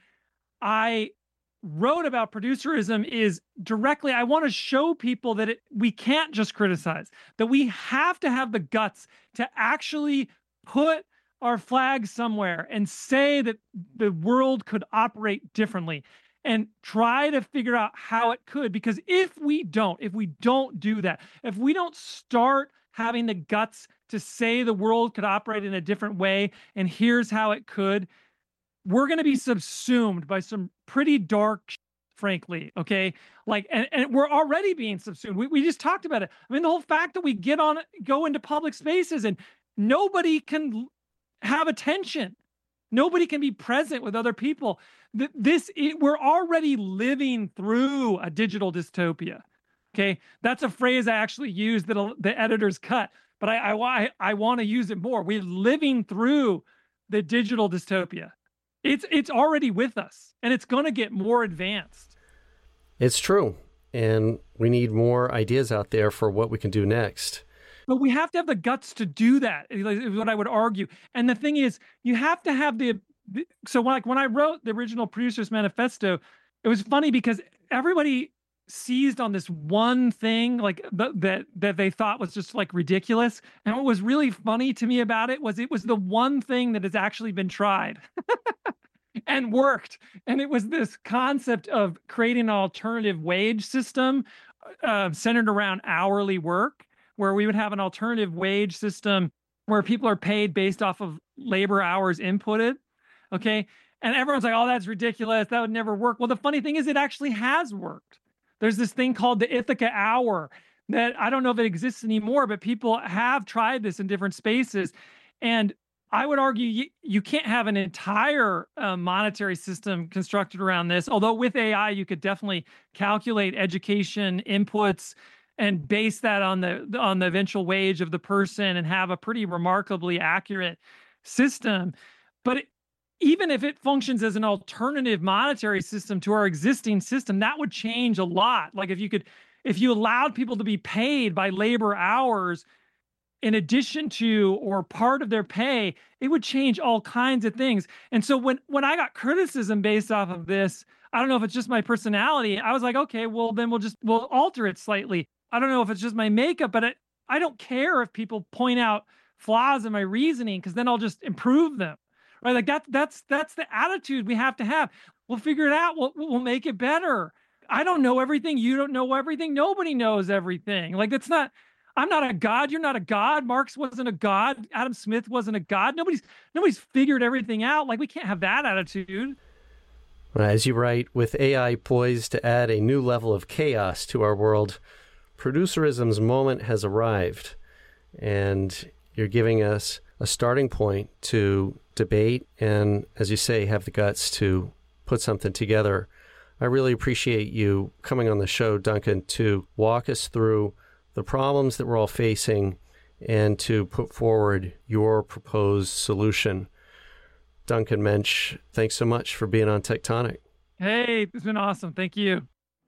I wrote about producerism is directly, I want to show people that it, we can't just criticize, that we have to have the guts to actually put our flag somewhere and say that the world could operate differently and try to figure out how it could. Because if we don't, if we don't do that, if we don't start having the guts to say the world could operate in a different way and here's how it could, we're going to be subsumed by some pretty dark shit, frankly. Okay. Like, and, and we're already being subsumed. We, we just talked about it. I mean, the whole fact that we get on, go into public spaces and nobody can have attention. Nobody can be present with other people. This, it, we're already living through a digital dystopia. Okay. That's a phrase I actually use that the editors cut, but I, I, I want to use it more. We're living through the digital dystopia. It's it's already with us, and it's going to get more advanced. It's true, and we need more ideas out there for what we can do next. But we have to have the guts to do that, is like- is what I would argue. And the thing is, you have to have the, the so like when I wrote the original Producers Manifesto, it was funny because everybody seized on this one thing like th- that that they thought was just like ridiculous. And what was really funny to me about it was it was the one thing that has actually been tried and worked. And it was this concept of creating an alternative wage system uh, centered around hourly work, where we would have an alternative wage system where people are paid based off of labor hours inputted. Okay. And everyone's like, oh, that's ridiculous. That would never work. Well, the funny thing is, it actually has worked. There's this thing called the Ithaca Hour that I don't know if it exists anymore, but people have tried this in different spaces. And I would argue you, you can't have an entire uh, monetary system constructed around this. Although with A I, you could definitely calculate education inputs and base that on the on the eventual wage of the person and have a pretty remarkably accurate system. But it, even if it functions as an alternative monetary system to our existing system, that would change a lot. Like if you could, if you allowed people to be paid by labor hours in addition to or part of their pay, it would change all kinds of things. And so when when I got criticism based off of this, I don't know if it's just my personality. I was like, okay, well then we'll just we'll alter it slightly. I don't know if it's just my makeup, but I, I don't care if people point out flaws in my reasoning, because then I'll just improve them. Right? Like that, that's that's the attitude we have to have. We'll figure it out. We'll we'll make it better. I don't know everything. You don't know everything. Nobody knows everything. Like that's not. I'm not a god. You're not a god. Marx wasn't a god. Adam Smith wasn't a god. Nobody's nobody's figured everything out. Like we can't have that attitude. As you write, with A I poised to add a new level of chaos to our world, producerism's moment has arrived, and you're giving us a starting point to debate and, as you say, have the guts to put something together. I really appreciate you coming on the show, Duncan, to walk us through the problems that we're all facing and to put forward your proposed solution. Duncan Mensch, thanks so much for being on Tectonic. Hey, it's been awesome. Thank you.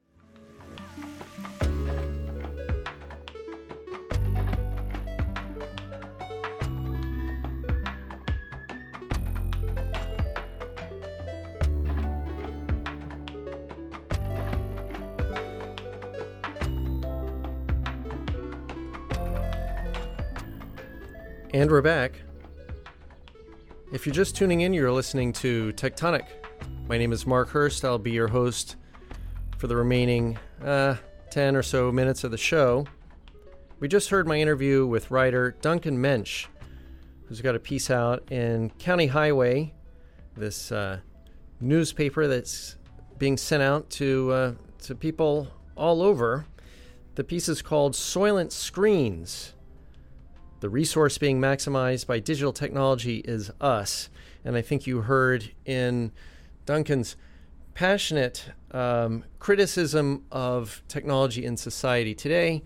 And we're back. If you're just tuning in, you're listening to Tectonic. My name is Mark Hurst. I'll be your host for the remaining uh, ten or so minutes of the show. We just heard my interview with writer Duncan Mensch, who's got a piece out in County Highway, this uh, newspaper that's being sent out to uh, to people all over. The piece is called Soylent Screens. The resource being maximized by digital technology is us. And I think you heard in Duncan's passionate um, criticism of technology in society today,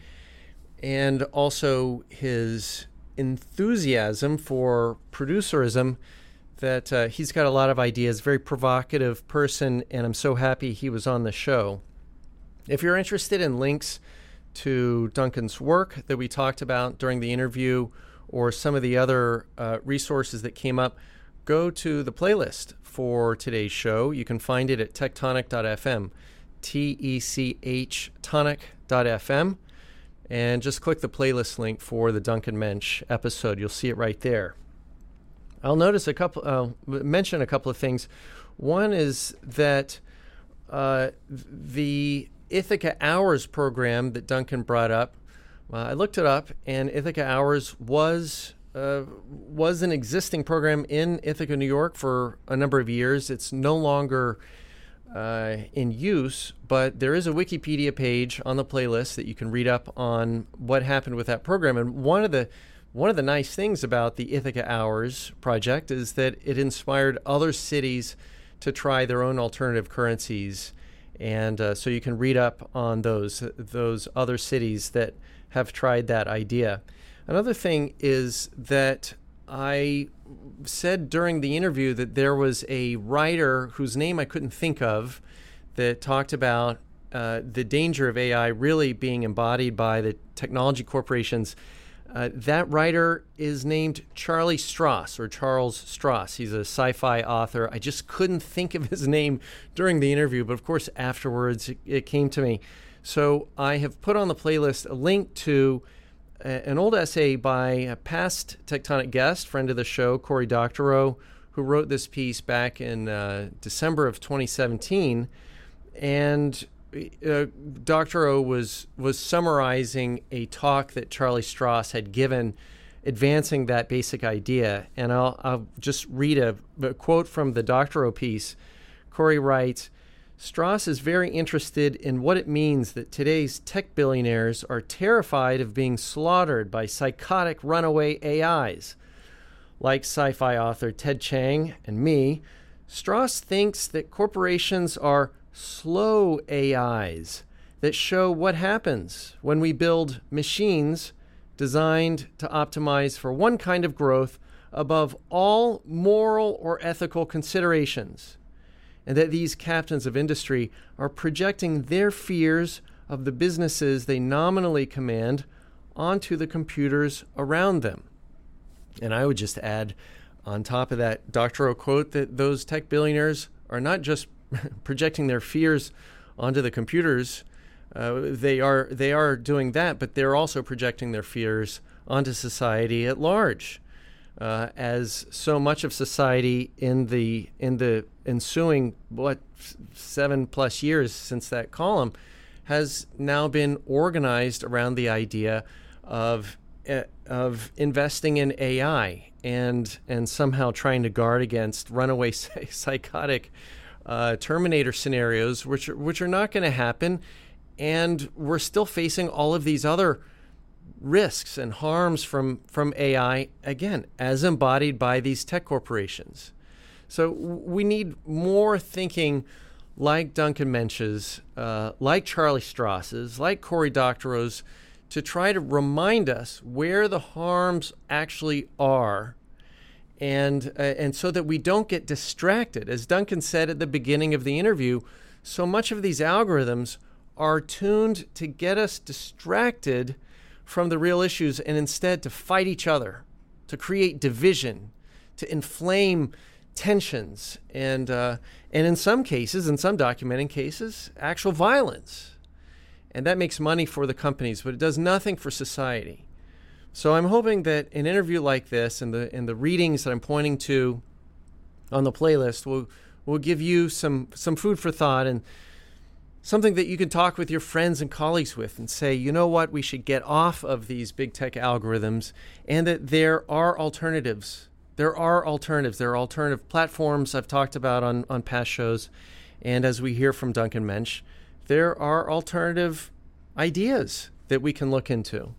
and also his enthusiasm for producerism, that uh, he's got a lot of ideas, very provocative person, and I'm so happy he was on the show. If you're interested in links to Duncan's work that we talked about during the interview, or some of the other uh, resources that came up, go to the playlist for today's show. You can find it at tectonic dot f m, T E C H tonic dot f m, and just click the playlist link for the Duncan Mensch episode. You'll see it right there. I'll notice a couple, uh, mention a couple of things. One is that uh, the Ithaca Hours program that Duncan brought up, uh, I looked it up, and Ithaca Hours was uh, was an existing program in Ithaca, New York for a number of years. It's no longer uh, in use, but there is a Wikipedia page on the playlist that you can read up on what happened with that program. And one of the one of the nice things about the Ithaca Hours project is that it inspired other cities to try their own alternative currencies. And uh, so you can read up on those those other cities that have tried that idea. Another thing is that I said during the interview that there was a writer whose name I couldn't think of that talked about uh, the danger of A I really being embodied by the technology corporations. Uh, that writer is named Charlie Stross, or Charles Stross. He's a sci-fi author. I just couldn't think of his name during the interview, but of course afterwards it, it came to me. So I have put on the playlist a link to a, an old essay by a past Tectonic guest, friend of the show, Cory Doctorow, who wrote this piece back in uh, December of twenty seventeen. And Uh, Doctorow was was summarizing a talk that Charlie Stross had given, advancing that basic idea. And I'll, I'll just read a, a quote from the Doctorow piece. Cory writes, "Stross is very interested in what it means that today's tech billionaires are terrified of being slaughtered by psychotic runaway A Is. Like sci-fi author Ted Chiang and me, Stross thinks that corporations are slow A Is that show what happens when we build machines designed to optimize for one kind of growth above all moral or ethical considerations, and that these captains of industry are projecting their fears of the businesses they nominally command onto the computers around them." And I would just add on top of that Doctorow quote that those tech billionaires are not just projecting their fears onto the computers. Uh, they are they are doing that, but they're also projecting their fears onto society at large, uh, as so much of society in the in the ensuing what seven plus years since that column has now been organized around the idea of uh, of investing in A I and and somehow trying to guard against runaway psychotic Uh, Terminator scenarios, which are, which are not going to happen, and we're still facing all of these other risks and harms from from A I, again, as embodied by these tech corporations. So we need more thinking like Duncan Mensch's, uh, like Charlie Stross's, like Cory Doctorow's, to try to remind us where the harms actually are. And uh, and so that we don't get distracted. As Duncan said at the beginning of the interview, so much of these algorithms are tuned to get us distracted from the real issues and instead to fight each other, to create division, to inflame tensions, and uh, and in some cases, in some documenting cases, actual violence. And that makes money for the companies, but it does nothing for society. So I'm hoping that an interview like this and the and the readings that I'm pointing to on the playlist will will give you some some food for thought and something that you can talk with your friends and colleagues with and say, you know what, we should get off of these big tech algorithms, and that there are alternatives. There are alternatives. There are alternative platforms I've talked about on, on past shows. And as we hear from Duncan Mensch, there are alternative ideas that we can look into.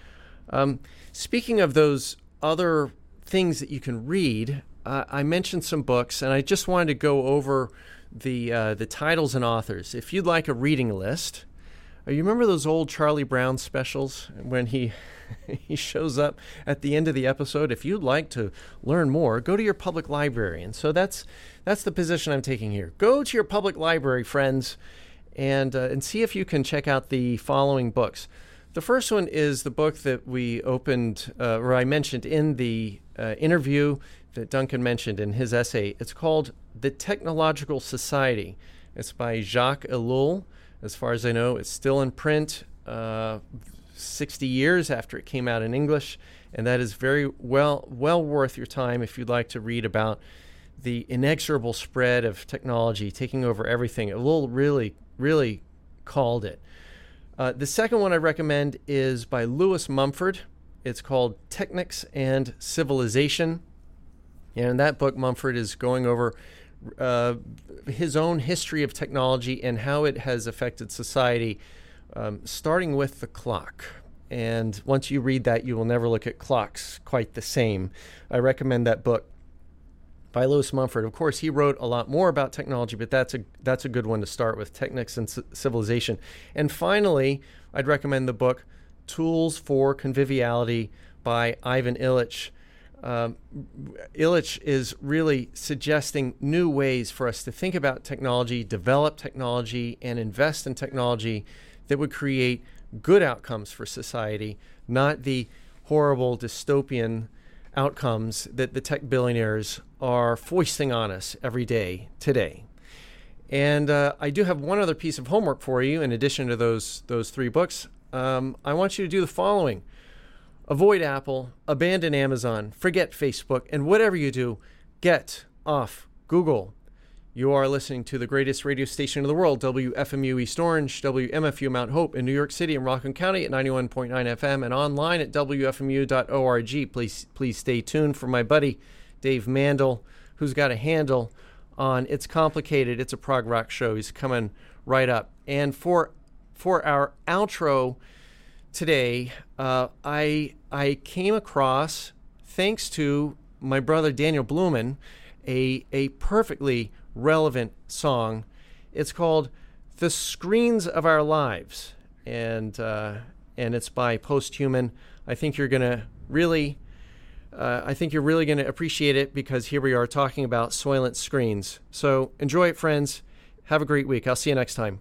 Um, speaking of those other things that you can read, uh, I mentioned some books, and I just wanted to go over the uh, the titles and authors. If you'd like a reading list, uh, you remember those old Charlie Brown specials when he he shows up at the end of the episode? If you'd like to learn more, go to your public library. And so that's that's the position I'm taking here. Go to your public library, friends, and uh, and see if you can check out the following books. The first one is the book that we opened, uh, or I mentioned in the uh, interview that Duncan mentioned in his essay. It's called The Technological Society. It's by Jacques Ellul. As far as I know, it's still in print uh, sixty years after it came out in English, and that is very well well worth your time if you'd like to read about the inexorable spread of technology taking over everything. Ellul really, really called it. Uh, the second one I recommend is by Lewis Mumford. It's called Technics and Civilization. And in that book, Mumford is going over uh, his own history of technology and how it has affected society, um, starting with the clock. And once you read that, you will never look at clocks quite the same. I recommend that book by Lewis Mumford. Of course, he wrote a lot more about technology, but that's a that's a good one to start with, Technics and C- Civilization. And finally, I'd recommend the book Tools for Conviviality by Ivan Illich. Um, Illich is really suggesting new ways for us to think about technology, develop technology, and invest in technology that would create good outcomes for society, not the horrible dystopian outcomes that the tech billionaires are foisting on us every day today. And uh, I do have one other piece of homework for you in addition to those those three books. Um, I want you to do the following. Avoid Apple, abandon Amazon, forget Facebook, and whatever you do, get off Google. You are listening to the greatest radio station in the world, W F M U East Orange, W M F U Mount Hope in New York City and Rockland County at ninety-one point nine F M and online at W F M U dot org. Please, please stay tuned for my buddy Dave Mandel, who's got a handle on It's Complicated. It's a prog rock show. He's coming right up. And for for our outro today, uh, I I came across, thanks to my brother Daniel Blumen, a a perfectly relevant song. It's called "The Screens of Our Lives," and uh, and it's by Posthuman. I think you're gonna really, uh, I think you're really gonna appreciate it, because here we are talking about Soylent screens. So enjoy it, friends. Have a great week. I'll see you next time.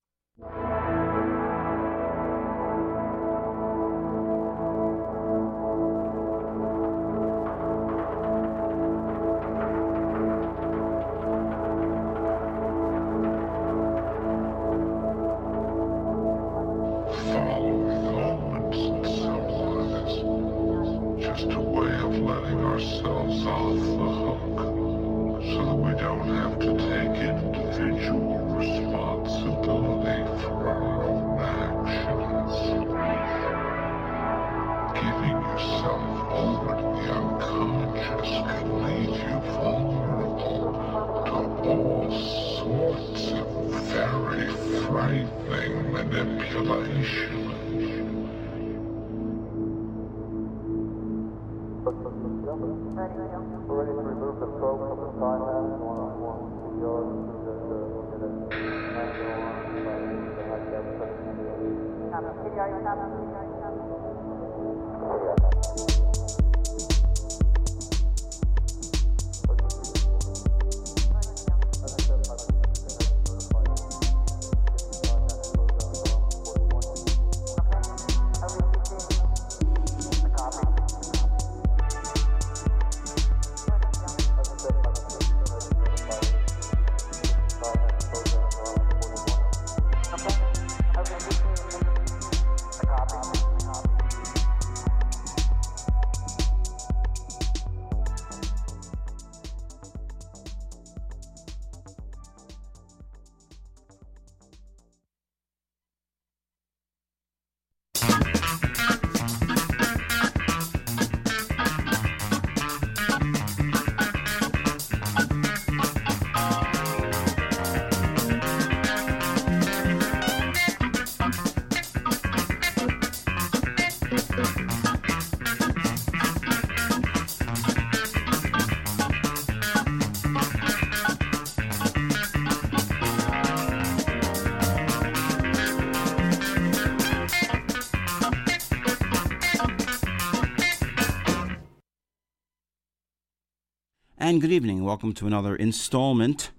And good evening. Welcome to another installment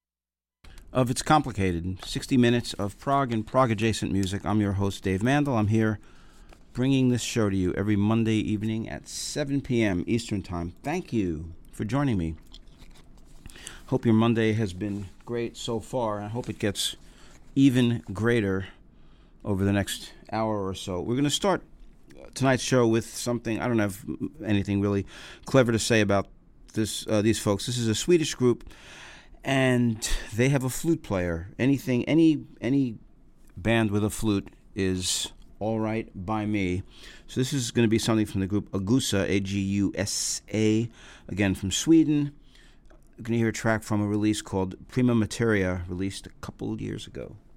of It's Complicated, sixty minutes of prog and prog-adjacent music. I'm your host, Dave Mandel. I'm here bringing this show to you every Monday evening at seven p.m. Eastern Time. Thank you for joining me. Hope your Monday has been great so far. I hope it gets even greater over the next hour or so. We're going to start tonight's show with something, I don't have anything really clever to say about This uh, these folks. This is a Swedish group, and they have a flute player. Anything, any any band with a flute is all right by me. So this is going to be something from the group Agusa, A G U S A, again from Sweden. You're going to hear a track from a release called Prima Materia, released a couple years ago.